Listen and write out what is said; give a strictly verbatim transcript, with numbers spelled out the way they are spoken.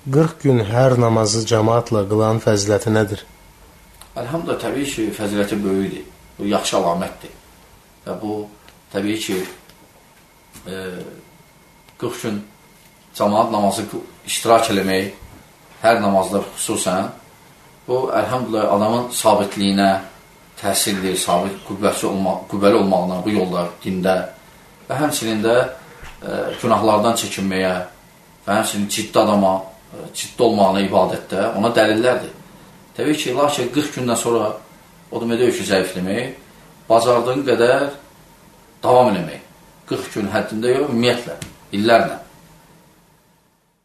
qırx gün hər namazı cəmaatla qılan fəziləti nədir? Əlhamdülillah, təbii ki, fəziləti böyükdir. Bu, yaxşı əlamətdir. Və bu, təbii ki, e, qırx gün cəmaat namazı iştirak eləmək, hər namazda xüsusən, bu, əlhamdülillah, adamın sabitliyinə təsirdir, sabit, qüvvəli olmağına, bu yolda, dində və həmçinin də e, günahlardan çəkinməyə və həmçinin ciddi adama, e, ciddi olmağına ibadətdə ona dəlillərdir. Təbii ki, lakin qırx gündən sonra o demək deyil ki, zəifləmək, bacardığın qədər davam eləmək. qırx gün həddində yox, ümumiyyətlə, illərlə.